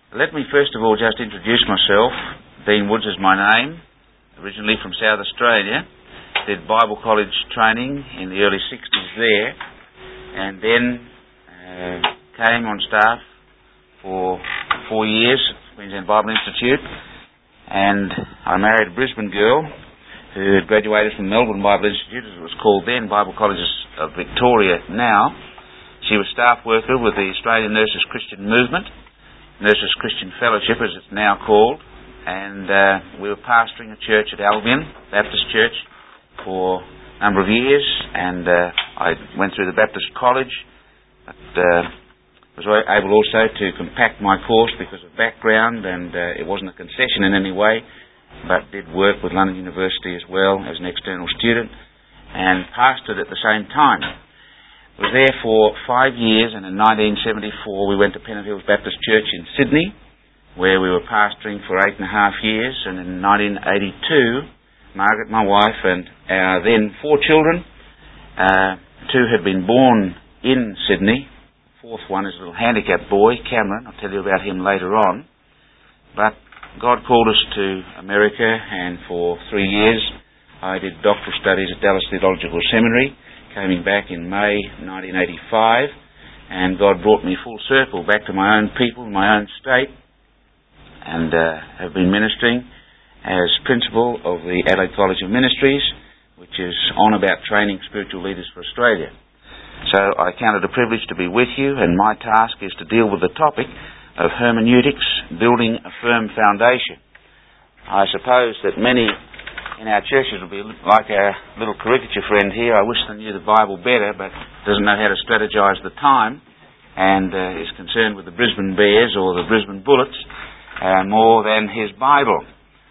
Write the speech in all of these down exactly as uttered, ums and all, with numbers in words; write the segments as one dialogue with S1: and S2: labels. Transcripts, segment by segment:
S1: Let me first of all just introduce myself. Dean Woods is my name, originally from South Australia. Did Bible college training in the early sixties there, and then uh, came on staff for four years at Queensland Bible Institute, and I married a Brisbane girl who had graduated from Melbourne Bible Institute, as it was called then, Bible College of Victoria now. She was staff worker with the Australian Nurses Christian Movement, Nurses Christian Fellowship as it's now called, and uh, we were pastoring a church at Albion Baptist Church for a number of years, and uh, I went through the Baptist College, but uh, was able also to compact my course because of background, and uh, it wasn't a concession in any way, but did work with London University as well as an external student, and pastored at the same time. I was there for five years, and in nineteen seventy-four we went to Pennant Hills Baptist Church in Sydney, where we were pastoring for eight and a half years, and in nineteen eighty-two, Margaret, my wife, and our then four children, uh, two had been born in Sydney. The fourth one is a little handicapped boy, Cameron. I'll tell you about him later on. But God called us to America, and for three years I did doctoral studies at Dallas Theological Seminary, coming back in May nineteen eighty-five, and God brought me full circle back to my own people, my own state, and uh, have been ministering as principal of the Adelaide College of Ministries, which is on about training spiritual leaders for Australia. So I count it a privilege to be with you, and my task is to deal with the topic of hermeneutics, building a firm foundation. I suppose that many in our churches will be like our little caricature friend here. I wish they knew the Bible better, but doesn't know how to strategise the time, and uh, is concerned with the Brisbane Bears or the Brisbane Bullets uh, more than his Bible.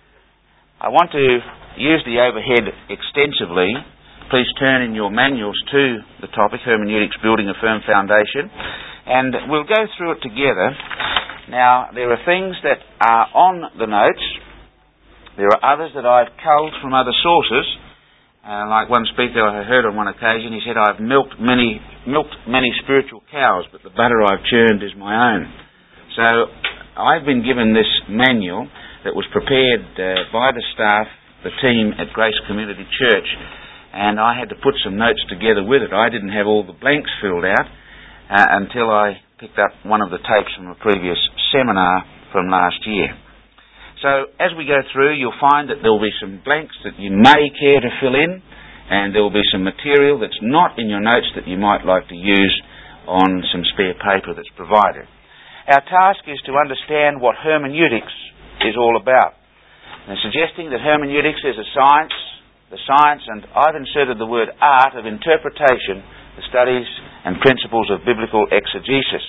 S1: I want to use the overhead extensively. Please turn in your manuals to the topic, hermeneutics, building a firm foundation, and we'll go through it together. Now, there are things that are on the notes. There are others that I've culled from other sources. Uh, like one speaker I heard on one occasion, he said, I've milked many milked many spiritual cows, but the butter I've churned is my own. So I've been given this manual that was prepared uh, by the staff, the team at Grace Community Church, and I had to put some notes together with it. I didn't have all the blanks filled out uh, until I picked up one of the tapes from a previous seminar from last year. So as we go through, you'll find that there will be some blanks that you may care to fill in, and there will be some material that's not in your notes that you might like to use on some spare paper that's provided. Our task is to understand what hermeneutics is all about. And suggesting that hermeneutics is a science, the science, and I've inserted the word art of interpretation, the studies and principles of biblical exegesis.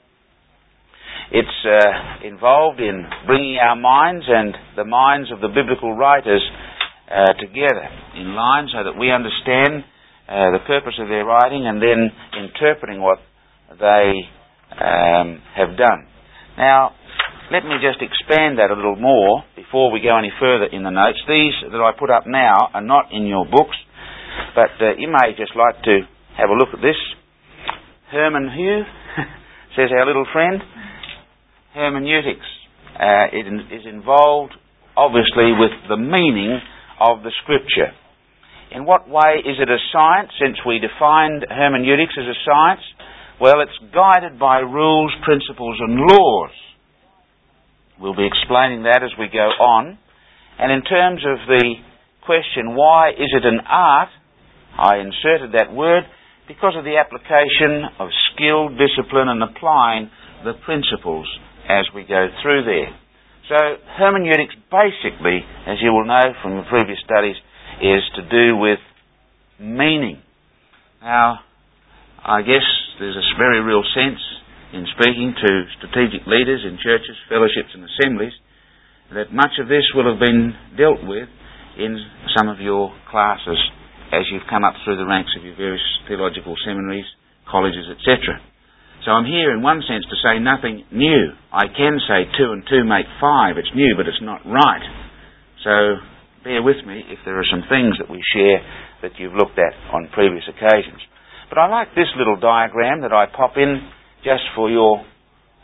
S1: It's uh, involved in bringing our minds and the minds of the biblical writers uh, together in line so that we understand uh, the purpose of their writing and then interpreting what they um, have done. Now, let me just expand that a little more before we go any further in the notes. These that I put up now are not in your books, but uh, you may just like to have a look at this. Herman Hugh, says our little friend. Hermeneutics uh, it is involved, obviously, with the meaning of the Scripture. In what way is it a science, since we defined hermeneutics as a science? Well, it's guided by rules, principles and laws. We'll be explaining that as we go on. And in terms of the question, why is it an art? I inserted that word because of the application of skill, discipline and applying the principles as we go through there. So hermeneutics basically, as you will know from the previous studies, is to do with meaning. Now, I guess there's a very real sense in speaking to strategic leaders in churches, fellowships and assemblies that much of this will have been dealt with in some of your classes as you've come up through the ranks of your various theological seminaries, colleges, et cetera. So I'm here in one sense to say nothing new. I can say two and two make five. It's new, but it's not right. So bear with me if there are some things that we share that you've looked at on previous occasions. But I like this little diagram that I pop in just for your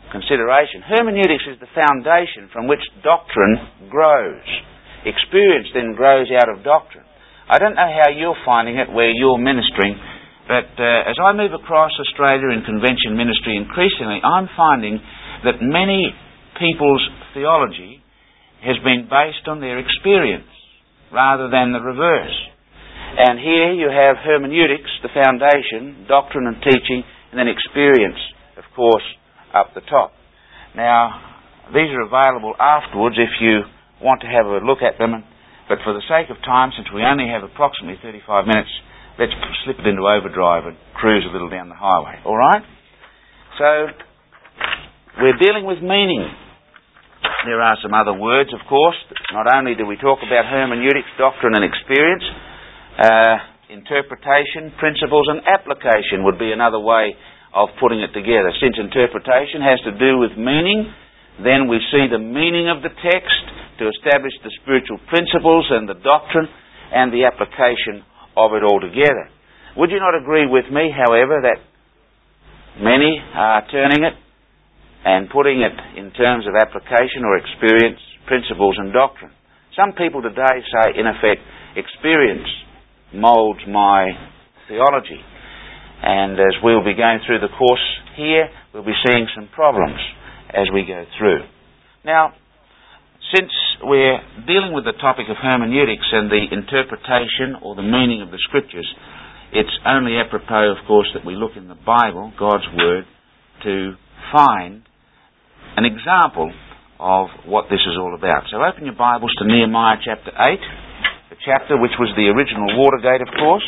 S1: consideration. Hermeneutics is the foundation from which doctrine grows. Experience then grows out of doctrine. I don't know how you're finding it where you're ministering, but uh, as I move across Australia in convention ministry increasingly, I'm finding that many people's theology has been based on their experience rather than the reverse. And here you have hermeneutics, the foundation, doctrine and teaching, and then experience, of course, up the top. Now, these are available afterwards if you want to have a look at them, but for the sake of time, since we only have approximately thirty-five minutes, let's slip it into overdrive and cruise a little down the highway. All right? So, we're dealing with meaning. There are some other words, of course. Not only do we talk about hermeneutics, doctrine and experience, uh, interpretation, principles and application would be another way of putting it together. Since interpretation has to do with meaning, then we see the meaning of the text to establish the spiritual principles and the doctrine and the application of it all together. Would you not agree with me, however, that many are turning it and putting it in terms of application or experience, principles and doctrine? Some people today say, in effect, experience moulds my theology. And as we'll be going through the course here, we'll be seeing some problems as we go through. Now, since we're dealing with the topic of hermeneutics and the interpretation or the meaning of the Scriptures, it's only apropos, of course, that we look in the Bible, God's Word, to find an example of what this is all about. So open your Bibles to Nehemiah chapter eight, the chapter which was the original Watergate, of course.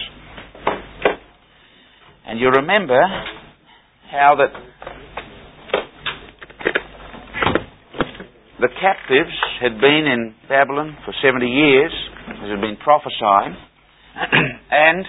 S1: And you remember how that the captives had been in Babylon for seventy years, as had been prophesied, and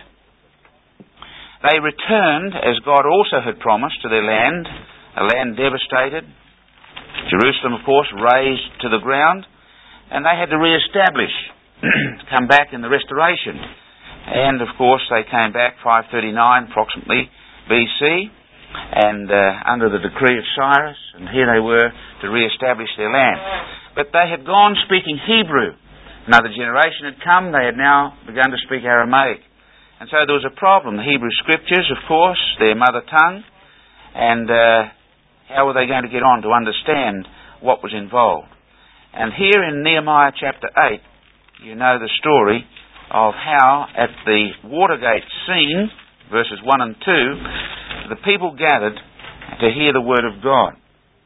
S1: they returned, as God also had promised, to their land, a land devastated, Jerusalem, of course, razed to the ground, and they had to re-establish, come back in the restoration. And, of course, they came back five thirty-nine, approximately, B C, and uh, under the decree of Cyrus, and here they were to re-establish their land. But they had gone speaking Hebrew. Another generation had come, they had now begun to speak Aramaic. And so there was a problem. The Hebrew Scriptures, of course, their mother tongue, and uh, how were they going to get on to understand what was involved? And here in Nehemiah chapter eight, you know the story of how at the Watergate scene, verses one and two, the people gathered to hear the Word of God.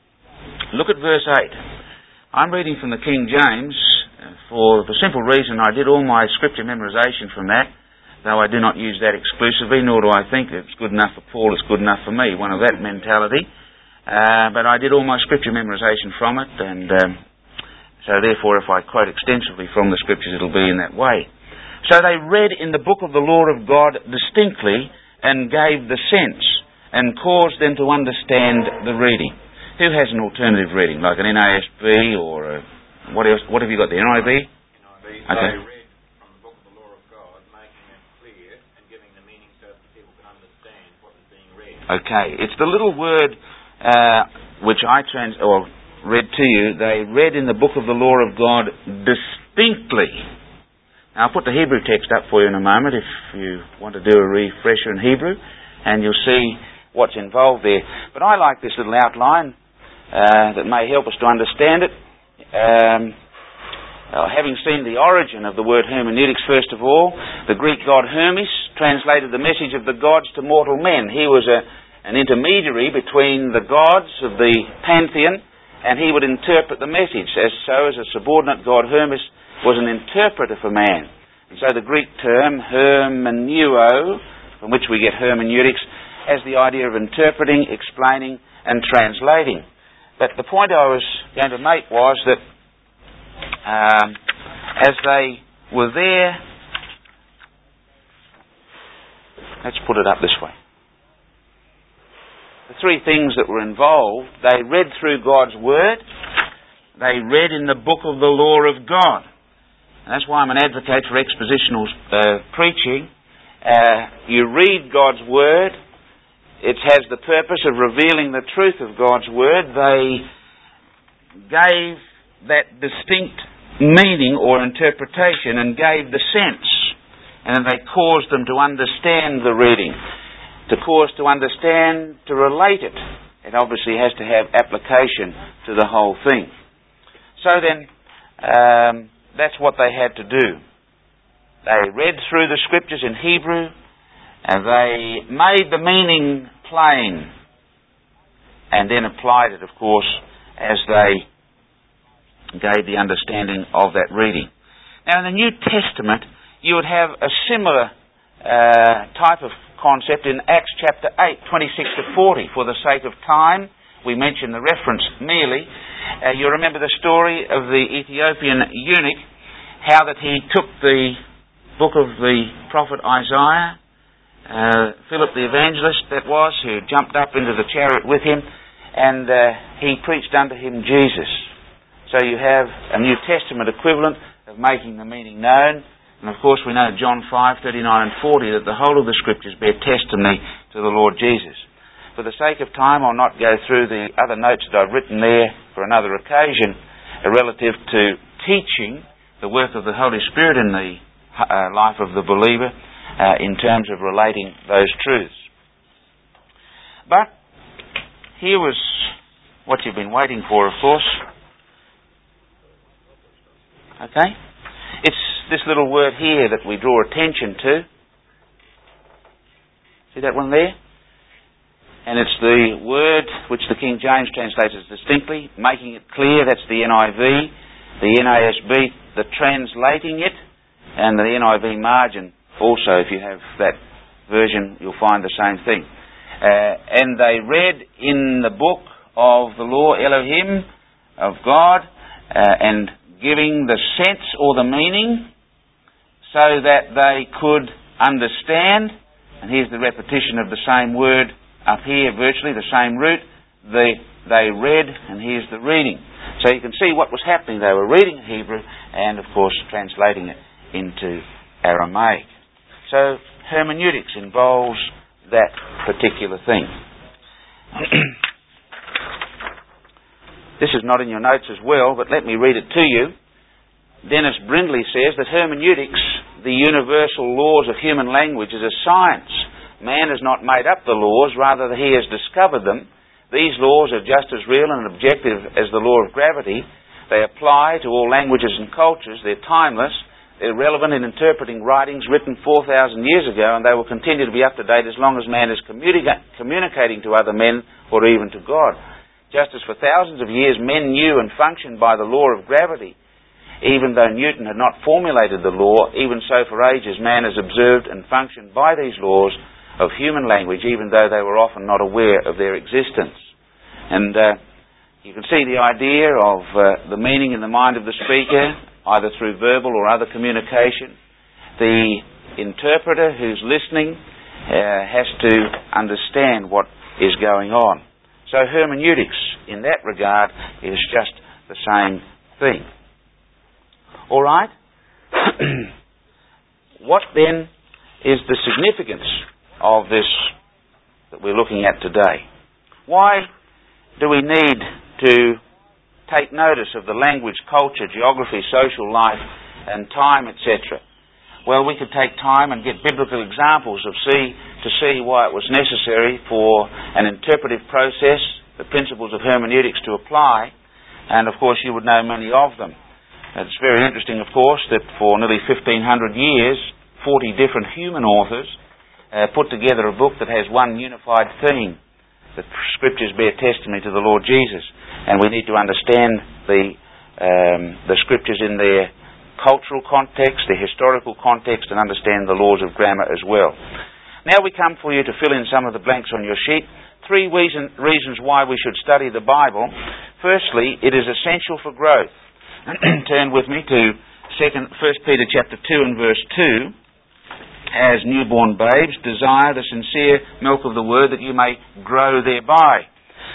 S1: Look at verse eight. I'm reading from the King James for the simple reason I did all my scripture memorization from that, though I do not use that exclusively, nor do I think it's good enough for Paul, it's good enough for me, one of that mentality. Uh, but I did all my scripture memorization from it, and um, so therefore if I quote extensively from the scriptures, it'll be in that way. So they read in the book of the law of God distinctly and gave the sense and caused them to understand the reading. Who has an alternative reading, like an N A S B or a, what else? What have you got there? N I V?
S2: N I V.
S1: Okay.
S2: They read from the book of the law of God, making it clear and giving the meaning so that people can understand what is being read.
S1: Okay. It's the little word uh, which I trans or read to you. They read in the book of the law of God distinctly. Now, I'll put the Hebrew text up for you in a moment if you want to do a refresher in Hebrew, and you'll see what's involved there. But I like this little outline uh, that may help us to understand it. Um, uh, having seen the origin of the word hermeneutics, first of all, the Greek god Hermes translated the message of the gods to mortal men. He was a, an intermediary between the gods of the pantheon, and he would interpret the message. As so, as a subordinate god, Hermes was an interpreter for man. And so the Greek term hermeneuo, from which we get hermeneutics, has the idea of interpreting, explaining and translating. But the point I was going to make was that um, as they were there, let's put it up this way. The three things that were involved, they read through God's Word, they read in the book of the law of God. And that's why I'm an advocate for expositional uh, preaching. Uh, you read God's Word, it has the purpose of revealing the truth of God's Word. They gave that distinct meaning or interpretation and gave the sense, and they caused them to understand the reading, to cause to understand, to relate it. It obviously has to have application to the whole thing. So then, um, that's what they had to do. They read through the Scriptures in Hebrew, and they made the meaning plain, and then applied it, of course, as they gave the understanding of that reading. Now, in the New Testament, you would have a similar uh, type of concept in Acts chapter eight, twenty-six to forty. For the sake of time, we mention the reference merely. Uh, you remember the story of the Ethiopian eunuch, how that he took the book of the prophet Isaiah, uh, Philip the evangelist that was, who jumped up into the chariot with him, and uh, he preached unto him Jesus. So you have a New Testament equivalent of making the meaning known. And of course we know John five, thirty-nine and forty, that the whole of the Scriptures bear testimony to the Lord Jesus. For the sake of time, I'll not go through the other notes that I've written there for another occasion, uh, relative to teaching the work of the Holy Spirit in the uh, life of the believer, uh, in terms of relating those truths. But here was what you've been waiting for, of course. Okay? It's this little word here that we draw attention to. See that one there? And it's the word which the King James translates as distinctly, making it clear. That's the N I V. The N A S B, the translating it, and the N I V margin also, if you have that version, you'll find the same thing. Uh, and they read in the book of the law, Elohim, of God, uh, and giving the sense or the meaning so that they could understand. And here's the repetition of the same word up here, virtually the same root. They, they read, and here's the reading. So you can see what was happening. They were reading Hebrew and, of course, translating it into Aramaic. So hermeneutics involves that particular thing. This is not in your notes as well, but let me read it to you. Dennis Brindley says that hermeneutics, the universal laws of human language, is a science. Man has not made up the laws, rather he has discovered them. These laws are just as real and objective as the law of gravity. They apply to all languages and cultures. They're timeless. They're relevant in interpreting writings written four thousand years ago, and they will continue to be up to date as long as man is communica- communicating to other men or even to God. Just as for thousands of years men knew and functioned by the law of gravity, even though Newton had not formulated the law, even so for ages man has observed and functioned by these laws of human language, even though they were often not aware of their existence. And uh, you can see the idea of uh, the meaning in the mind of the speaker, either through verbal or other communication. The interpreter who's listening uh, has to understand what is going on. So hermeneutics, in that regard, is just the same thing. All right? What then is the significance of this that we're looking at today? Why do we need to take notice of the language, culture, geography, social life, and time, et cetera? Well, we could take time and get biblical examples of see to see why it was necessary for an interpretive process, the principles of hermeneutics to apply, and of course you would know many of them. It's very interesting, of course, that for nearly fifteen hundred years, forty different human authors uh, put together a book that has one unified theme. The Scriptures bear testimony to the Lord Jesus, and we need to understand the um, the Scriptures in their cultural context, the historical context, and understand the laws of grammar as well. Now we come for you to fill in some of the blanks on your sheet. Three reason, reasons why we should study the Bible. Firstly, it is essential for growth. Turn with me to second, First Peter chapter two and verse two. As newborn babes, desire the sincere milk of the word that you may grow thereby.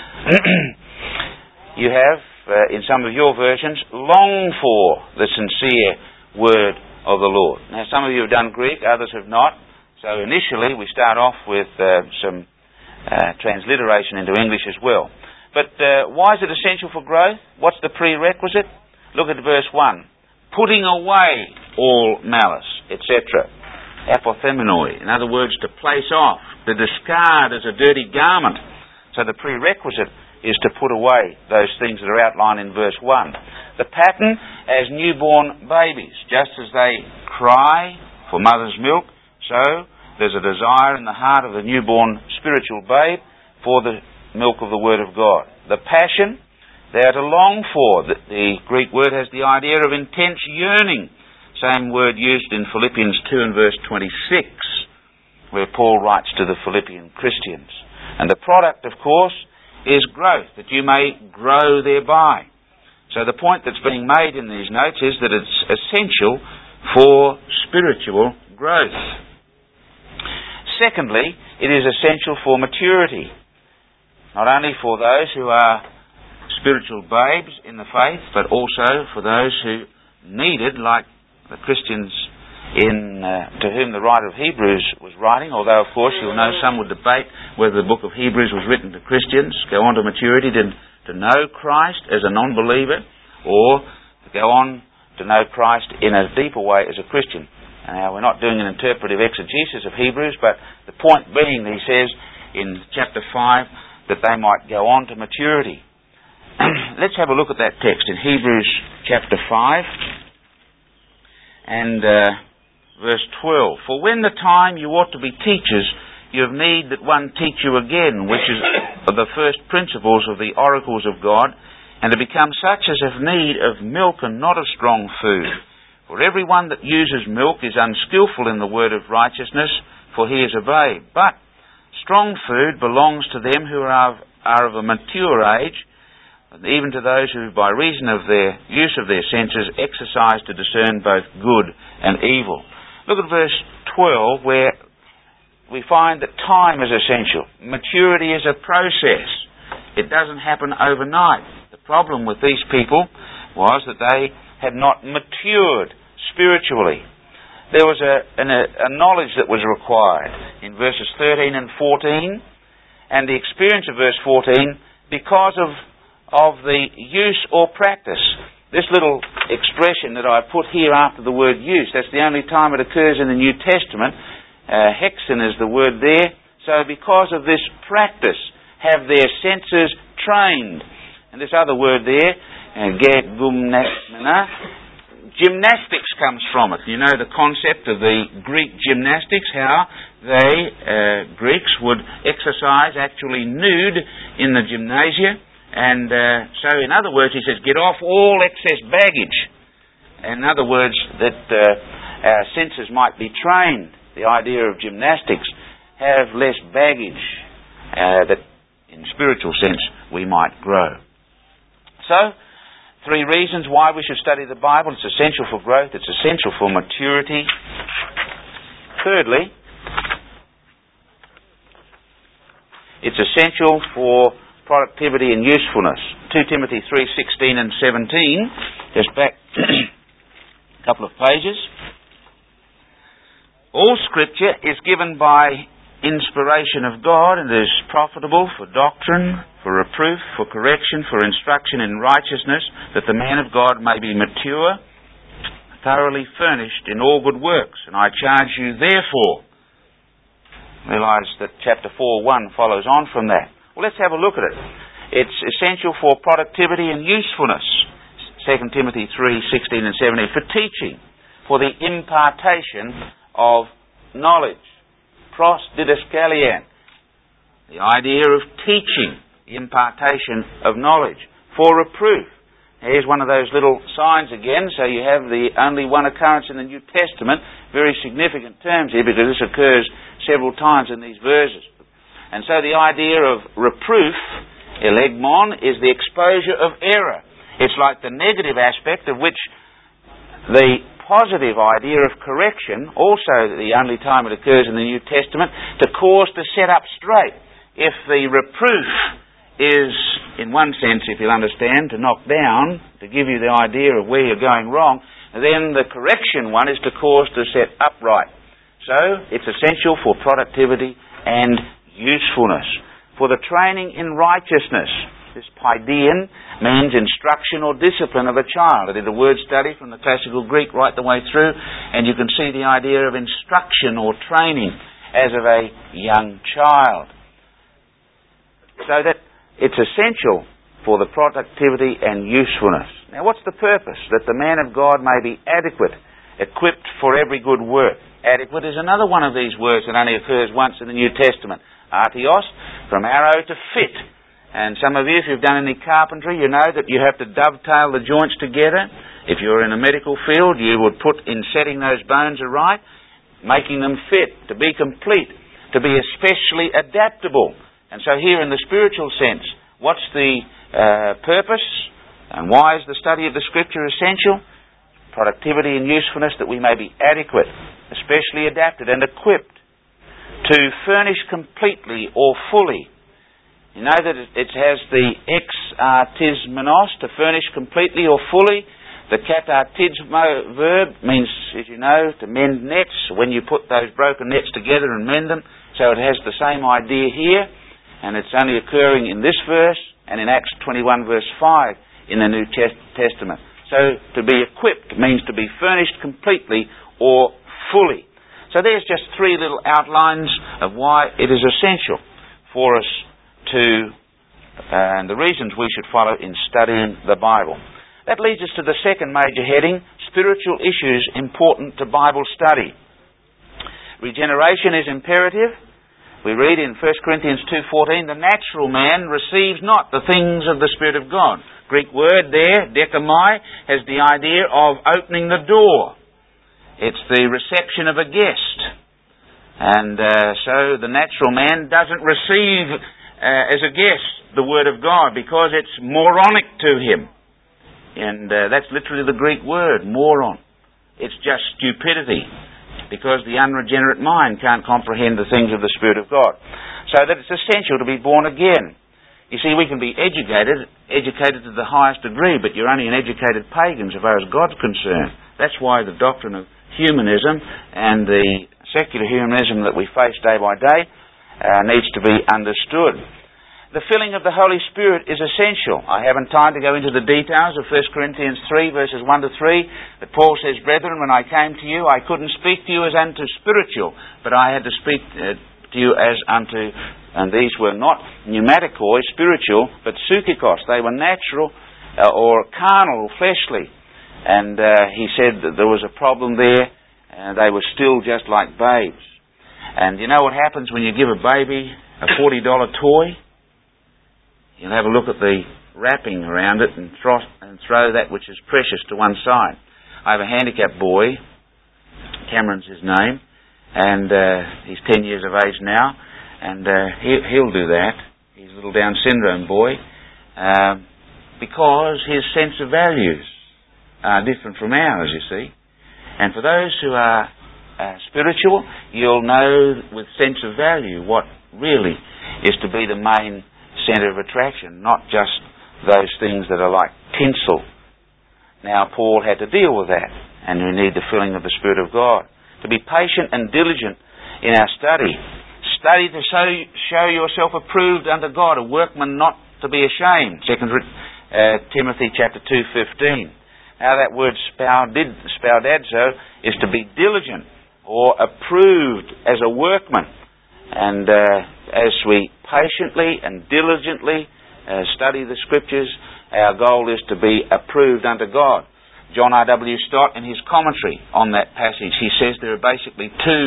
S1: You have, uh, in some of your versions, long for the sincere word of the Lord. Now, some of you have done Greek, others have not. So initially, we start off with uh, some uh, transliteration into English as well. But uh, why is it essential for growth? What's the prerequisite? Look at verse one. Putting away all malice, et cetera. Apothemenoi. In other words, to place off, to discard as a dirty garment. So the prerequisite is to put away those things that are outlined in verse one. The pattern as newborn babies. Just as they cry for mother's milk, so there's a desire in the heart of the newborn spiritual babe for the milk of the Word of God. The passion, they are to long for. The, the Greek word has the idea of intense yearning. Same word used in Philippians two and verse twenty-six, where Paul writes to the Philippian Christians. And the product, of course, is growth, that you may grow thereby. So the point that's being made in these notes is that it's essential for spiritual growth. Secondly, it is essential for maturity. Not only for those who are spiritual babes in the faith, but also for those who need it, like the Christians in uh, to whom the writer of Hebrews was writing, although of course you'll know some would debate whether the book of Hebrews was written to Christians, go on to maturity to, to know Christ as a non-believer, or to go on to know Christ in a deeper way as a Christian. And now we're not doing an interpretive exegesis of Hebrews, but the point being that he says in chapter five that they might go on to maturity. Let's have a look at that text in Hebrews chapter five and uh, verse twelve. For when the time you ought to be teachers, you have need that one teach you again, which is the first principles of the oracles of God, and to become such as have need of milk and not of strong food. For everyone that uses milk is unskillful in the word of righteousness, for he is a babe. But strong food belongs to them who are of, are of a mature age, even to those who, by reason of their use of their senses, exercise to discern both good and evil. Look at verse twelve, where we find that time is essential. Maturity is a process. It doesn't happen overnight. The problem with these people was that they had not matured spiritually. There was a, a, a knowledge that was required in verses thirteen and fourteen, and the experience of verse fourteen, because of of the use or practice. This little expression that I put here after the word use, that's the only time it occurs in the New Testament. Uh, hexen is the word there. So because of this practice, have their senses trained. And this other word there, uh, gymnastics comes from it. You know the concept of the Greek gymnastics, how they, uh, Greeks, would exercise actually nude in the gymnasia. And uh, so, in other words, he says, get off all excess baggage. In other words, that uh, our senses might be trained. The idea of gymnastics, have less baggage, uh, that in spiritual sense we might grow. So, three reasons why we should study the Bible. It's essential for growth. It's essential for maturity. Thirdly, it's essential for productivity and usefulness. Second Timothy three sixteen and seventeen, just back a couple of pages. All Scripture is given by inspiration of God and is profitable for doctrine, for reproof, for correction, for instruction in righteousness, that the man of God may be mature, thoroughly furnished in all good works. And I charge you therefore. Realise that chapter four one follows on from that. Well, let's have a look at it. It's essential for productivity and usefulness. Second Timothy three sixteen and seventeen. For teaching, for the impartation of knowledge. Pros didaskalian. The idea of teaching, the impartation of knowledge. For reproof. Here's one of those little signs again. So you have the only one occurrence in the New Testament. Very significant terms here because this occurs several times in these verses. And so the idea of reproof, elegmon, is the exposure of error. It's like the negative aspect of which the positive idea of correction, also the only time it occurs in the New Testament, to cause to set up straight. If the reproof is, in one sense, if you'll understand, to knock down, to give you the idea of where you're going wrong, then the correction one is to cause to set upright. So it's essential for productivity and usefulness. for the training in righteousness. This paidein means instruction or discipline of a child. I did a word study from the classical Greek right the way through, and you can see the idea of instruction or training as of a young child. So that it's essential for the productivity and usefulness. Now, what's the purpose? That the man of God may be adequate, equipped for every good work. Adequate is another one of these words that only occurs once in the New Testament. Artios, from arrow to fit. And some of you, if you've done any carpentry, you know that you have to dovetail the joints together. If you're in a medical field, you would put in setting those bones aright, making them fit, to be complete, to be especially adaptable. And so here in the spiritual sense, what's the uh, purpose and why is the study of the Scripture essential? Productivity and usefulness, that we may be adequate, especially adapted and equipped to furnish completely or fully. You know that it has the ex artismenos, to furnish completely or fully. The katartismo verb means, as you know, to mend nets, when you put those broken nets together and mend them. So it has the same idea here, and it's only occurring in this verse and in Acts twenty-one verse five in the New Testament. So to be equipped means to be furnished completely or fully. So there's just three little outlines of why it is essential for us to, uh, and the reasons we should follow in studying the Bible. That leads us to the second major heading, spiritual issues important to Bible study. Regeneration is imperative. We read in First Corinthians two fourteen, the natural man receives not the things of the Spirit of God. Greek word there, dekamai, has the idea of opening the door. It's the reception of a guest. And uh, so the natural man doesn't receive Uh, as a guest, the Word of God, because it's moronic to him. And uh, that's literally the Greek word, moron. It's just stupidity, because the unregenerate mind can't comprehend the things of the Spirit of God. So that it's essential to be born again. You see, we can be educated, educated to the highest degree, but you're only an educated pagan as far as God's concerned. That's why the doctrine of humanism and the secular humanism that we face day by day Uh, needs to be understood. The filling of the Holy Spirit is essential. I haven't time to go into the details of First Corinthians three verses one to three, but Paul says, Brethren, when I came to you, I couldn't speak to you as unto spiritual, but I had to speak uh, to you as unto, and these were not pneumatikoi, spiritual, but psychikos. They were natural uh, or carnal, fleshly. And uh, he said that there was a problem there, and they were still just like babes. And you know what happens when you give a baby a forty dollar toy? You'll have a look at the wrapping around it and throw, and throw that which is precious to one side. I have a handicapped boy, Cameron's his name, and uh, he's ten years of age now, and uh, he, he'll do that. He's a little Down syndrome boy, uh, because his sense of values are different from ours, you see. And for those who are Uh, spiritual, you'll know with sense of value what really is to be the main centre of attraction, not just those things that are like tinsel. Now, Paul had to deal with that, and we need the filling of the Spirit of God. To be patient and diligent in our study. Study to show, show yourself approved unto God, a workman not to be ashamed. Second uh, Timothy chapter two fifteen. Now that word spoudid, spaudadzo is to be diligent, or approved as a workman. And uh, as we patiently and diligently uh, study the Scriptures, our goal is to be approved unto God. John R W Stott, in his commentary on that passage, he says there are basically two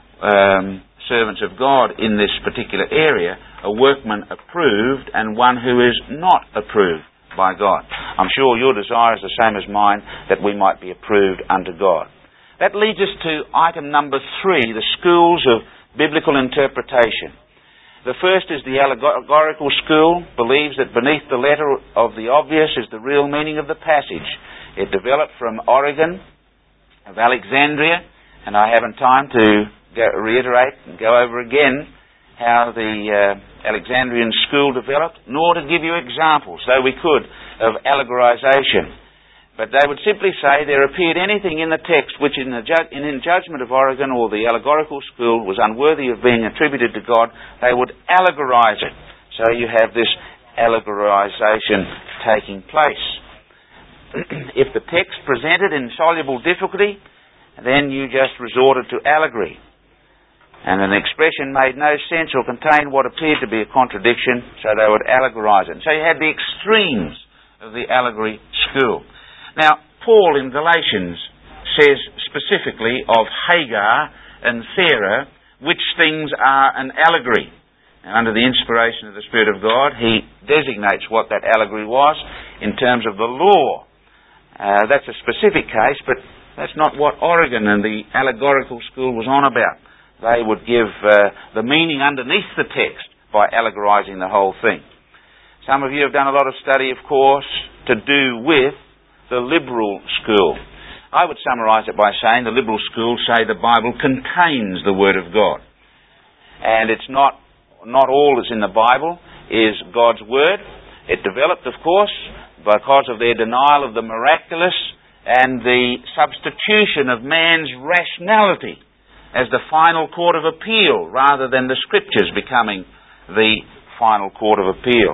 S1: um, servants of God in this particular area, a workman approved and one who is not approved by God. I'm sure your desire is the same as mine, that we might be approved unto God. That leads us to item number three, the schools of biblical interpretation. The first is the allegorical school, believes that beneath the letter of the obvious is the real meaning of the passage. It developed from Origen of Alexandria, and I haven't time to go, reiterate and go over again how the uh, Alexandrian school developed, nor to give you examples, though we could, of allegorization. But they would simply say there appeared anything in the text which in the ju- in, in judgment of Origen or the allegorical school was unworthy of being attributed to God, they would allegorize it. So you have this allegorization taking place. If the text presented insoluble difficulty, then you just resorted to allegory. And an expression made no sense or contained what appeared to be a contradiction, so they would allegorize it. So you had the extremes of the allegory school. Now, Paul in Galatians says specifically of Hagar and Sarah which things are an allegory. And under the inspiration of the Spirit of God, he designates what that allegory was in terms of the law. Uh, that's a specific case, but that's not what Origen and the allegorical school was on about. They would give uh, the meaning underneath the text by allegorizing the whole thing. Some of you have done a lot of study, of course, to do with the liberal school. I would summarise it by saying the liberal school say the Bible contains the Word of God. And it's not, not all that's in the Bible is God's Word. It developed, of course, because of their denial of the miraculous and the substitution of man's rationality as the final court of appeal rather than the Scriptures becoming the final court of appeal.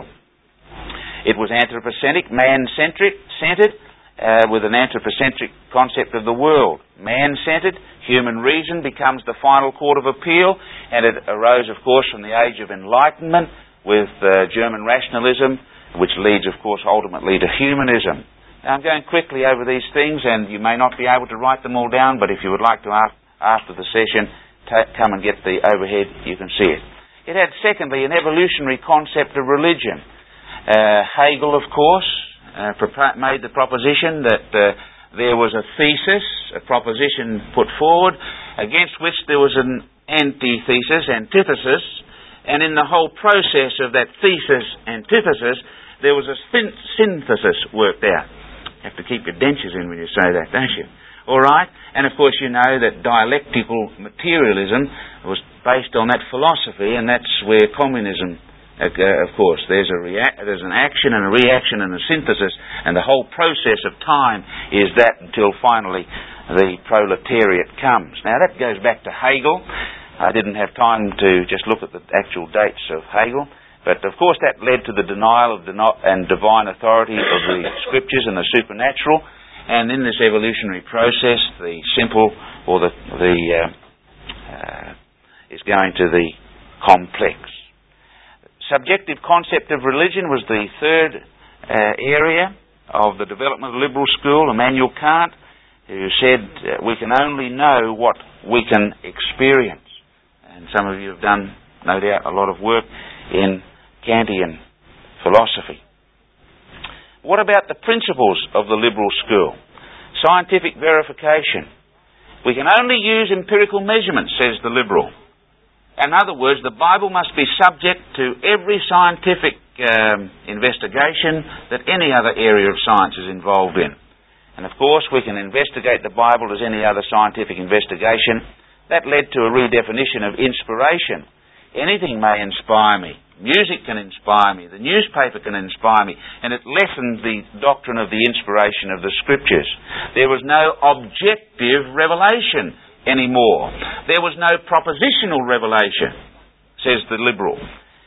S1: It was anthropocentric, man-centric, centered, uh, with an anthropocentric concept of the world. Man-centered, human reason becomes the final court of appeal, and it arose, of course, from the age of Enlightenment with uh, German rationalism, which leads, of course, ultimately to humanism. Now, I'm going quickly over these things, and you may not be able to write them all down, but if you would like to, after the session, ta- come and get the overhead, you can see it. It had, secondly, an evolutionary concept of religion. Uh, Hegel, of course, uh, propo- made the proposition that uh, there was a thesis, a proposition put forward, against which there was an antithesis, antithesis, and in the whole process of that thesis, antithesis, there was a syn- synthesis worked out. You have to keep your dentures in when you say that, don't you? All right? And of course you know that dialectical materialism was based on that philosophy, and that's where communism, uh, of course, there's a rea- there's an action and a reaction and a synthesis, and the whole process of time is that until finally the proletariat comes. Now that goes back to Hegel. I didn't have time to just look at the actual dates of Hegel, but of course that led to the denial of the and divine authority of the Scriptures and the supernatural. And in this evolutionary process, the simple or the the uh, uh, is going to the complex. Subjective concept of religion was the third uh, area of the development of the liberal school. Immanuel Kant, who said uh, we can only know what we can experience. And some of you have done, no doubt, a lot of work in Kantian philosophy. What about the principles of the liberal school? Scientific verification. We can only use empirical measurements, says the liberal. In other words, the Bible must be subject to every scientific um, investigation that any other area of science is involved in. And of course, we can investigate the Bible as any other scientific investigation. That led to a redefinition of inspiration. Anything may inspire me. Music can inspire me. The newspaper can inspire me. And it lessened the doctrine of the inspiration of the Scriptures. There was no objective revelation anymore. There was no propositional revelation, says the liberal.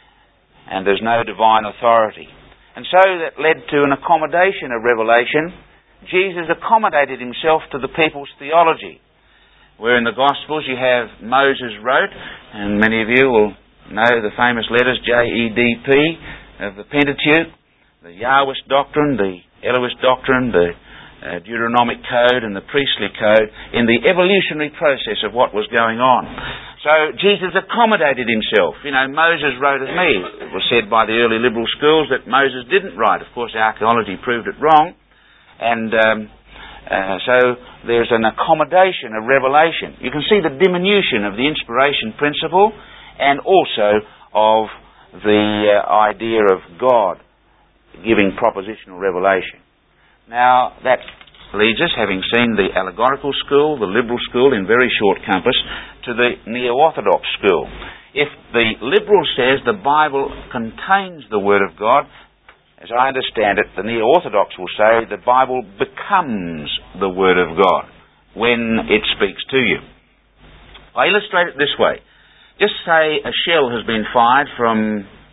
S1: And there's no divine authority. And so that led to an accommodation of revelation. Jesus accommodated himself to the people's theology. Where in the Gospels you have Moses wrote, and many of you will know the famous letters J E D P of the Pentateuch, the Yahwist doctrine, the Elohist doctrine, the uh, Deuteronomic Code and the Priestly Code in the evolutionary process of what was going on. So Jesus accommodated himself. You know, Moses wrote of me. It was said by the early liberal schools that Moses didn't write. Of course, archaeology proved it wrong. And um, uh, so there's an accommodation, a revelation. You can see the diminution of the inspiration principle and also of the uh, idea of God giving propositional revelation. Now, that leads us, having seen the allegorical school, the liberal school in very short compass, to the neo-orthodox school. If the liberal says the Bible contains the Word of God, as I understand it, the neo-orthodox will say the Bible becomes the Word of God when it speaks to you. I illustrate it this way. Just say a shell has been fired from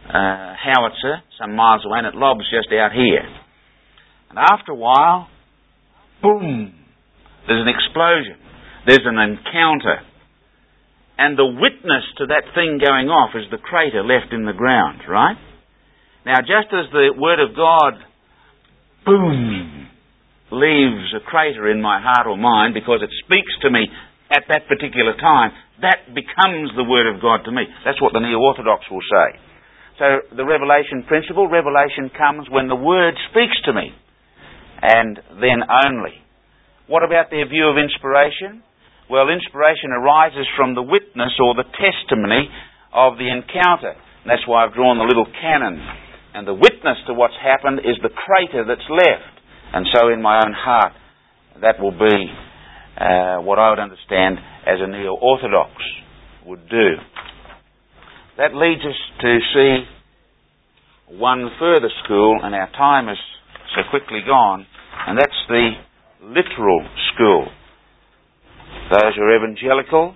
S1: uh, howitzer some miles away, and it lobs just out here. And after a while, boom, there's an explosion. There's an encounter. And the witness to that thing going off is the crater left in the ground, right? Now, just as the Word of God, boom, leaves a crater in my heart or mind because it speaks to me at that particular time, that becomes the Word of God to me. That's what the Neo-Orthodox will say. So, the revelation principle, revelation comes when the Word speaks to me, and then only. What about their view of inspiration? Well, inspiration arises from the witness or the testimony of the encounter. And that's why I've drawn the little cannon. And the witness to what's happened is the crater that's left. And so in my own heart, that will be uh, what I would understand as a Neo-Orthodox would do. That leads us to see one further school, and our time is so quickly gone, and that's the literal school. Those who are evangelical,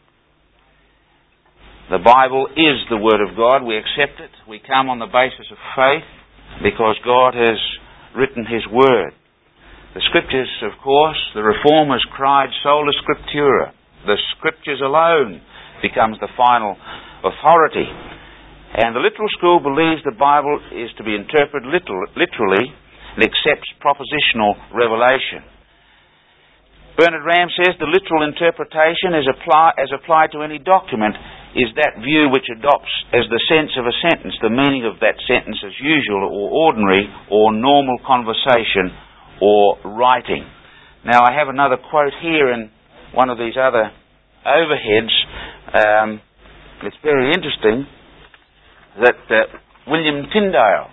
S1: the Bible is the Word of God. We accept it. We come on the basis of faith because God has written His Word. The Scriptures, of course, the Reformers cried sola scriptura. The Scriptures alone becomes the final authority. And the literal school believes the Bible is to be interpreted literally and accepts propositional revelation. Bernard Ramm says the literal interpretation as, apply, as applied to any document is that view which adopts as the sense of a sentence the meaning of that sentence as usual or ordinary or normal conversation or writing. Now I have another quote here in one of these other overheads. Um, it's very interesting that uh, William Tyndale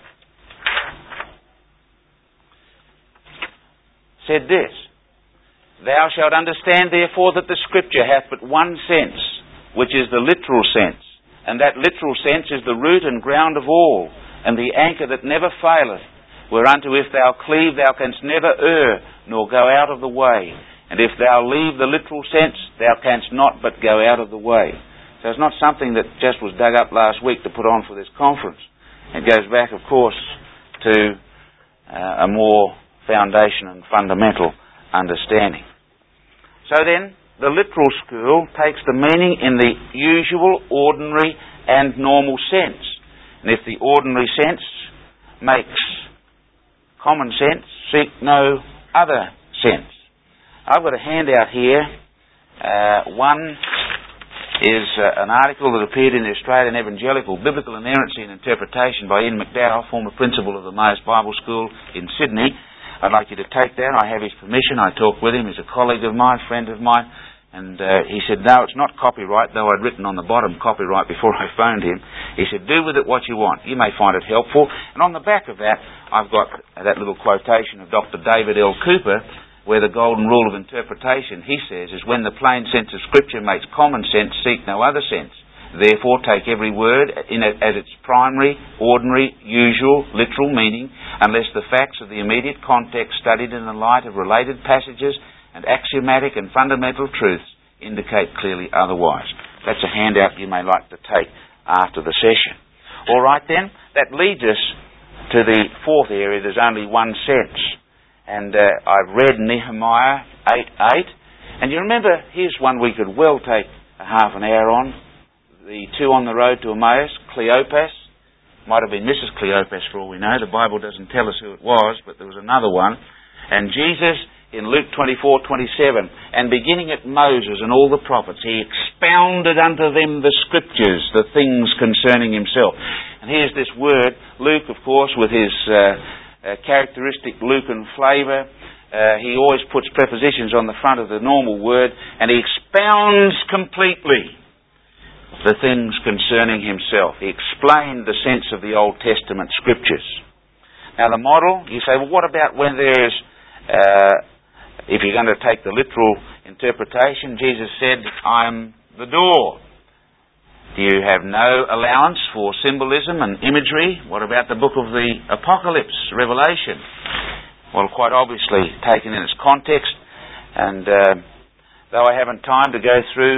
S1: said this: "Thou shalt understand therefore that the Scripture hath but one sense, which is the literal sense. And that literal sense is the root and ground of all, and the anchor that never faileth, whereunto if thou cleave thou canst never err, nor go out of the way. And if thou leave the literal sense, thou canst not but go out of the way." So it's not something that just was dug up last week to put on for this conference. It goes back, of course, to uh, a more foundation and fundamental understanding. So then, the literal school takes the meaning in the usual, ordinary and normal sense. And if the ordinary sense makes common sense, seek no other sense. I've got a handout here. Uh, one is uh, an article that appeared in the Australian Evangelical Biblical Inerrancy and Interpretation by Ian McDowell, former principal of the Emmaus Bible School in Sydney. I'd like you to take that. I have his permission. I talked with him. He's a colleague of mine, friend of mine. And uh, he said, no, it's not copyright, though I'd written on the bottom copyright before I phoned him. He said, do with it what you want. You may find it helpful. And on the back of that, I've got that little quotation of Doctor David L. Cooper, where the golden rule of interpretation, he says, is when the plain sense of Scripture makes common sense, seek no other sense. Therefore, take every word in it as its primary, ordinary, usual, literal meaning, unless the facts of the immediate context studied in the light of related passages and axiomatic and fundamental truths indicate clearly otherwise. That's a handout you may like to take after the session. All right then, that leads us to the fourth area. There's only one sense. And uh, I've read Nehemiah eight eight. And you remember, here's one we could well take a half an hour on. The two on the road to Emmaus, Cleopas. Might have been Missus Cleopas for all we know. The Bible doesn't tell us who it was, but there was another one. And Jesus in Luke twenty-four twenty-seven, and beginning at Moses and all the prophets, he expounded unto them the Scriptures, the things concerning himself. And here's this word, Luke, of course, with his uh, uh, characteristic Lucan flavour. Uh, he always puts prepositions on the front of the normal word, and he expounds completely the things concerning himself. He explained the sense of the Old Testament Scriptures. Now the model, you say, well, what about when there's, uh, if you're going to take the literal interpretation, Jesus said, I'm the door. Do you have no allowance for symbolism and imagery? What about the book of the Apocalypse, Revelation? Well, quite obviously taken in its context, and uh, though I haven't time to go through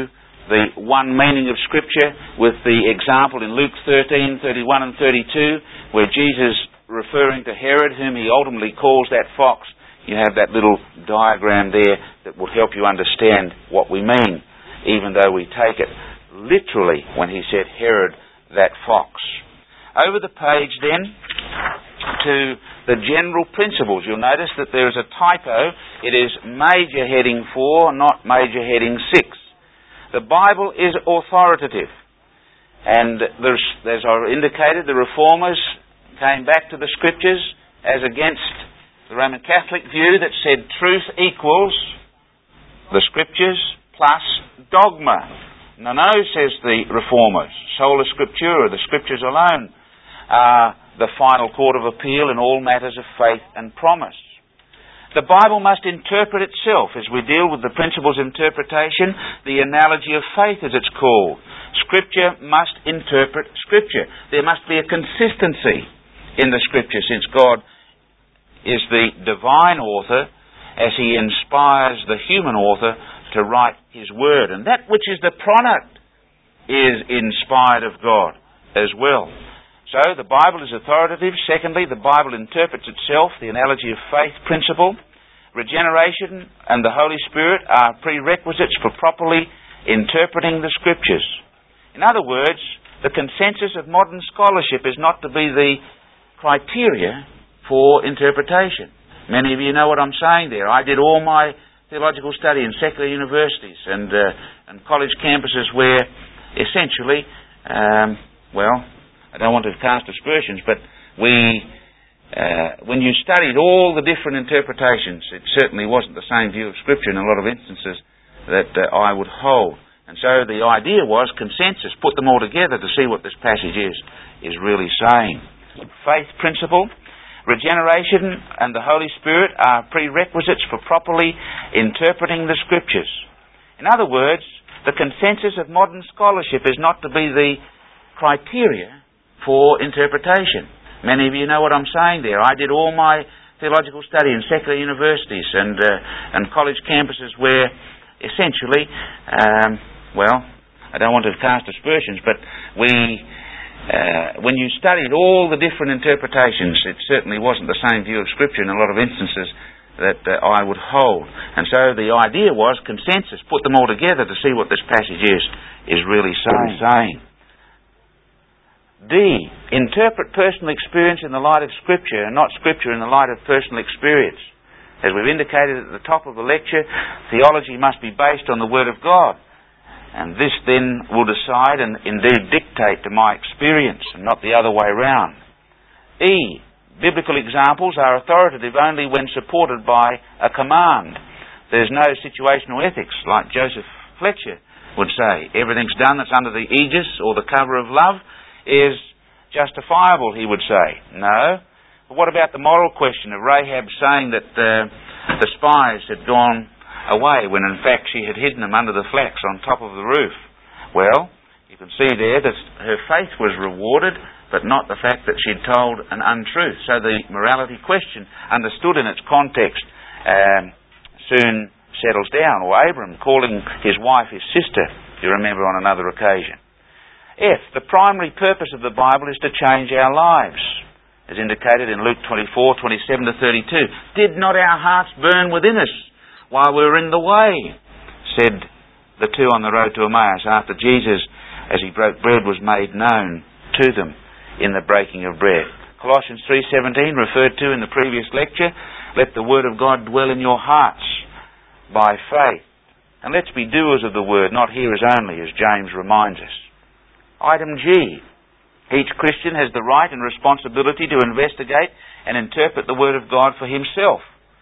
S1: the one meaning of Scripture with the example in Luke thirteen, thirty-one and thirty-two, where Jesus, referring to Herod, whom he ultimately calls that fox, you have that little diagram there that will help you understand what we mean, even though we take it literally when he said Herod, that fox. Over the page then to the general principles. You'll notice that there is a typo. It is major heading four, not major heading six. The Bible is authoritative. And there's, as I indicated, the Reformers came back to the Scriptures as against the Roman Catholic view that said truth equals the Scriptures plus dogma. No, no, says the Reformers. Sola Scriptura, the Scriptures alone, are the final court of appeal in all matters of faith and promise. The Bible must interpret itself as we deal with the principles of interpretation, the analogy of faith as it's called. Scripture must interpret Scripture. There must be a consistency in the Scripture, since God is the divine author as He inspires the human author to write His Word. And that which is the product is inspired of God as well. So the Bible is authoritative. Secondly, the Bible interprets itself, the analogy of faith principle. Regeneration and the Holy Spirit are prerequisites for properly interpreting the Scriptures. In other words, the consensus of modern scholarship is not to be the criteria for interpretation. Many of you know what I'm saying there. I did all my theological study in secular universities and uh, and college campuses where essentially, um, well, I don't want to cast aspersions, but we, uh, when you studied all the different interpretations, it certainly wasn't the same view of Scripture in a lot of instances that uh, I would hold. And so the idea was consensus, put them all together to see what this passage is, is really saying. Faith principle, regeneration and the Holy Spirit are prerequisites for properly interpreting the Scriptures. In other words, the consensus of modern scholarship is not to be the criteria for interpretation. Many of you know what I'm saying there. I did all my theological study in secular universities and uh, and college campuses where essentially, um, well, I don't want to cast aspersions, but we, uh, when you studied all the different interpretations, it certainly wasn't the same view of Scripture in a lot of instances that uh, I would hold. And so the idea was consensus, put them all together to see what this passage is, is really saying. saying. D. Interpret personal experience in the light of Scripture and not Scripture in the light of personal experience. As we've indicated at the top of the lecture, theology must be based on the Word of God. And this then will decide and indeed dictate to my experience and not the other way round. E. Biblical examples are authoritative only when supported by a command. There's no situational ethics, like Joseph Fletcher would say. Everything's done that's under the aegis or the cover of love is justifiable, he would say. No. But what about the moral question of Rahab saying that uh, the spies had gone away when in fact she had hidden them under the flax on top of the roof? Well, you can see there that her faith was rewarded, but not the fact that she'd told an untruth. So the morality question, understood in its context, um, soon settles down. Or Abram calling his wife his sister, if you remember on another occasion. F. The primary purpose of the Bible is to change our lives, as indicated in Luke twenty-four, twenty-seven to thirty-two. Did not our hearts burn within us while we were in the way? Said the two on the road to Emmaus after Jesus, as he broke bread, was made known to them in the breaking of bread. Colossians three seventeen, referred to in the previous lecture, let the Word of God dwell in your hearts by faith. And let's be doers of the Word, not hearers only, as James reminds us. Item G. Each Christian has the right and responsibility to investigate and interpret the Word of God for himself.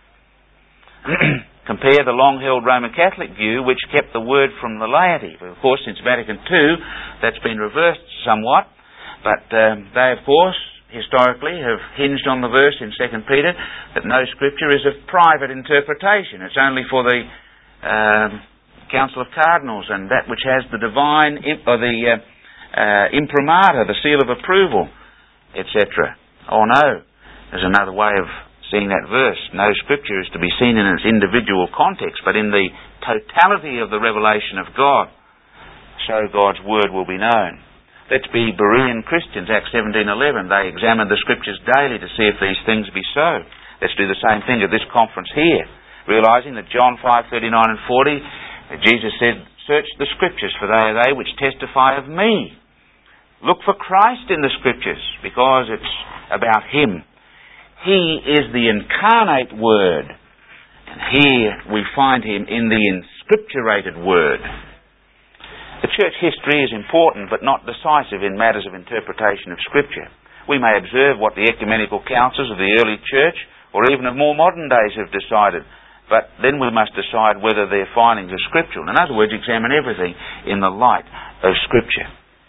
S1: Compare the long-held Roman Catholic view, which kept the Word from the laity. But of course, since Vatican Two, that's been reversed somewhat. But um, they, of course, historically have hinged on the verse in Second Peter that no Scripture is of private interpretation. It's only for the um, Council of Cardinals and that which has the divine, or the uh, uh, imprimatur, the seal of approval, et cetera. Oh no, there's another way of seeing that verse. No Scripture is to be seen in its individual context, but in the totality of the revelation of God. so God's word will be known. Let's be Berean Christians, Acts seventeen eleven. They examined the Scriptures daily to see if these things be so. Let's do the same thing at this conference here, realising that John five thirty-nine and forty, Jesus said, "Search the Scriptures, for they are they which testify of me." Look for Christ in the Scriptures, because it's about Him. He is the incarnate Word, and here we find Him in the inscripturated Word. The church history is important but not decisive in matters of interpretation of Scripture. We may observe what the ecumenical councils of the early church or even of more modern days have decided, but then we must decide whether their findings are scriptural. In other words, examine everything in the light of Scripture.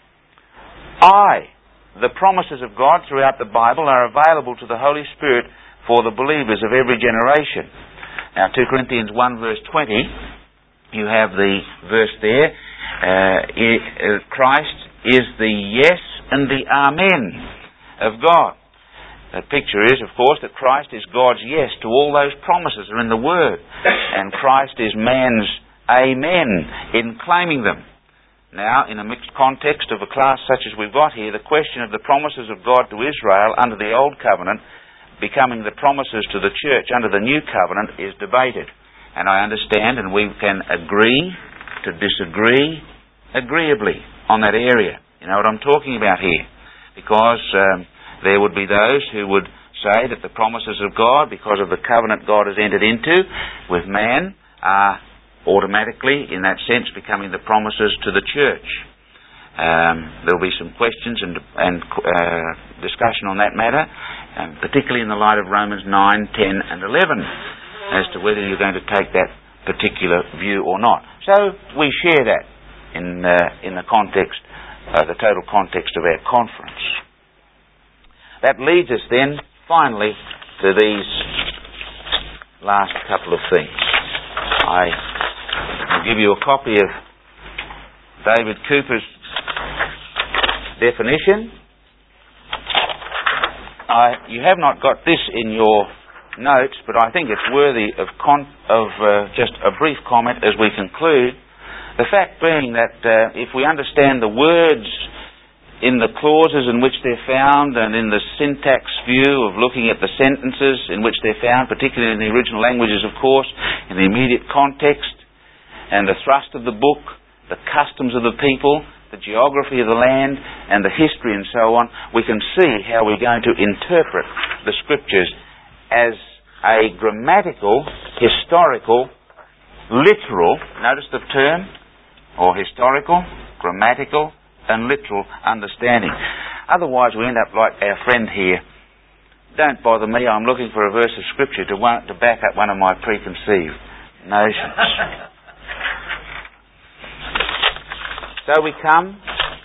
S1: I, the promises of God throughout the Bible are available to the Holy Spirit for the believers of every generation. Now, two Corinthians one verse twenty, you have the verse there. Uh, Christ is the yes and the amen of God. The picture is, of course, that Christ is God's yes to all those promises that are in the Word, and Christ is man's amen in claiming them. Now, in a mixed context of a class such as we've got here, the question of the promises of God to Israel under the Old Covenant becoming the promises to the church under the New Covenant is debated. And I understand, and we can agree to disagree agreeably on that area. You know what I'm talking about here? Because um, there would be those who would say that the promises of God, because of the covenant God has entered into with man, are automatically, in that sense, becoming the promises to the church. Um, there will be some questions and, and uh, discussion on that matter, um, particularly in the light of Romans nine, ten and eleven, as to whether you're going to take that particular view or not. So we share that in uh, in the context, uh, the total context of our conference. That leads us then, finally, to these last couple of things. I will give you a copy of David Cooper's definition. I, you have not got this in your notes, but I think it's worthy of, con- of uh, just a brief comment as we conclude. The fact being that uh, if we understand the words in the clauses in which they're found and in the syntax view of looking at the sentences in which they're found, particularly in the original languages, of course, in the immediate context, and the thrust of the book, the customs of the people, the geography of the land, and the history and so on, we can see how we're going to interpret the Scriptures as a grammatical, historical, literal, notice the term, or historical, grammatical, and literal understanding. Otherwise we end up like our friend here. Don't bother me, I'm looking for a verse of Scripture to, one, to back up one of my preconceived notions. So we come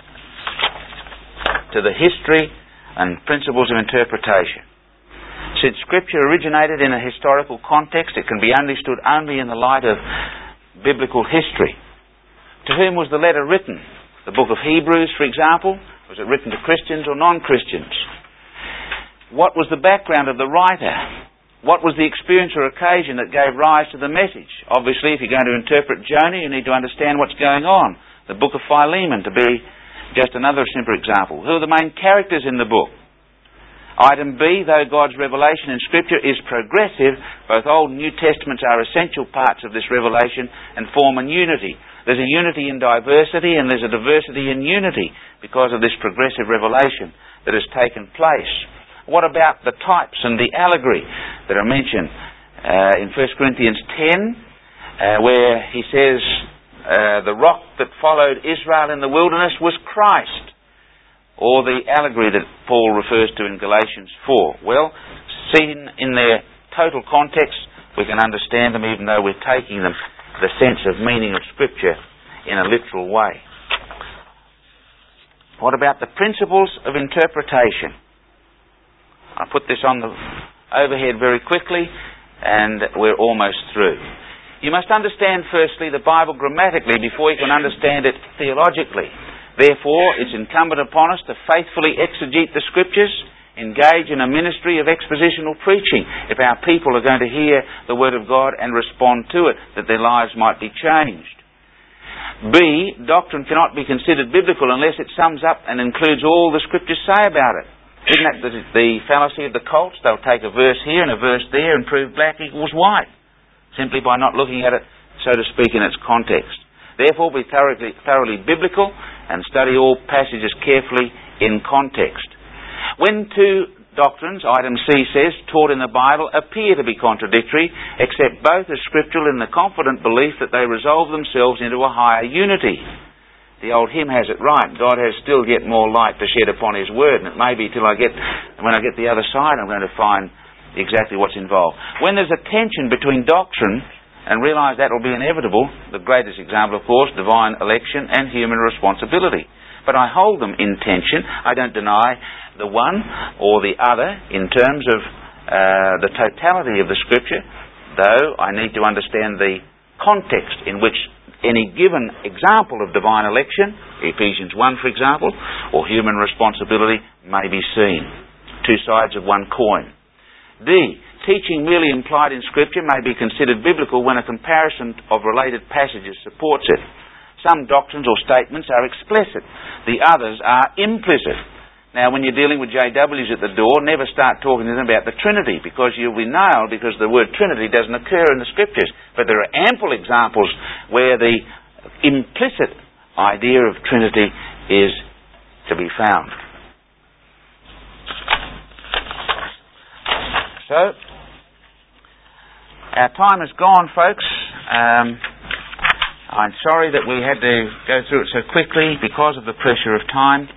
S1: to the history and principles of interpretation. Since Scripture originated in a historical context, it can be understood only in the light of biblical history. To whom was the letter written? The book of Hebrews, for example? Was it written to Christians or non-Christians? What was the background of the writer? What was the experience or occasion that gave rise to the message? Obviously, if you're going to interpret Jonah, you need to understand what's going on. The book of Philemon, to be just another simple example. Who are the main characters in the book? Item B, though God's revelation in Scripture is progressive, both Old and New Testaments are essential parts of this revelation and form a unity. There's a unity in diversity and there's a diversity in unity because of this progressive revelation that has taken place. What about the types and the allegory that are mentioned uh, in First Corinthians ten, uh, where he says uh, the rock that followed Israel in the wilderness was Christ? Or the allegory that Paul refers to in Galatians four. Well, seen in their total context, we can understand them even though we're taking them the sense of meaning of Scripture in a literal way. What about the principles of interpretation? I put this on the overhead very quickly and we're almost through. You must understand firstly the Bible grammatically before you can understand it theologically. Therefore, it's incumbent upon us to faithfully exegete the Scriptures, engage in a ministry of expositional preaching if our people are going to hear the Word of God and respond to it, that their lives might be changed. B, doctrine cannot be considered biblical unless it sums up and includes all the Scriptures say about it. Isn't that the, the fallacy of the cults? They'll take a verse here and a verse there and prove black equals white, simply by not looking at it, so to speak, in its context. Therefore, be thoroughly, thoroughly biblical and study all passages carefully in context. When two doctrines, item C says, taught in the Bible appear to be contradictory, except both are scriptural in the confident belief that they resolve themselves into a higher unity. The old hymn has it right. God has still yet more light to shed upon His Word, and it may be till I get, when I get the other side, I'm going to find exactly what's involved. When there's a tension between doctrine, and realise that will be inevitable, the greatest example, of course, divine election and human responsibility. But I hold them in tension. I don't deny the one or the other in terms of uh, the totality of the Scripture, though I need to understand the context in which any given example of divine election, Ephesians one for example, or human responsibility may be seen. Two sides of one coin. D. Teaching merely implied in Scripture may be considered biblical when a comparison of related passages supports it. Some doctrines or statements are explicit. The others are implicit. Now, when you're dealing with J Ws at the door, never start talking to them about the Trinity, because you'll be nailed, because the word Trinity doesn't occur in the Scriptures. But there are ample examples where the implicit idea of Trinity is to be found. So, our time is gone, folks. Um, I'm sorry that we had to go through it so quickly because of the pressure of time.